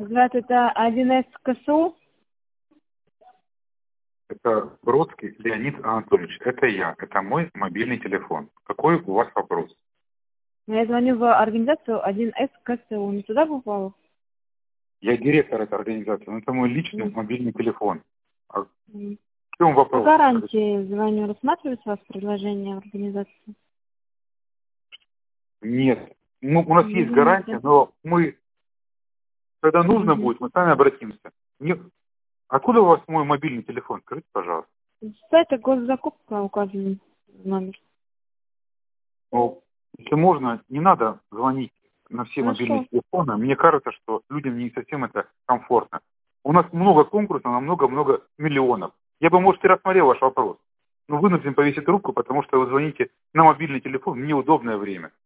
Здравствуйте, это 1С КСУ. Это Бродский Леонид Анатольевич. Это я. Это мой мобильный телефон. Какой у вас вопрос? Я звоню в организацию 1С КСУ. Не туда попала? Я директор этой организации. Но это мой личный мобильный телефон. А в чем По вопрос? гарантии звоню. Рассматривается у вас предложение в организации? Нет. Ну, у нас есть Извините. гарантия, но мы, когда нужно будет, мы сами обратимся. Нет. Откуда у вас мой мобильный телефон? Скажите, пожалуйста. С сайта госзакупка указан номер. Ну, если можно, не надо звонить на все мобильные Хорошо. телефоны. Мне кажется, что людям не совсем это комфортно. У нас много конкурсов на много-много миллионов. Я бы, может, и рассмотрел ваш вопрос. Но вынужден повесить трубку, потому что вы звоните на мобильный телефон в неудобное время.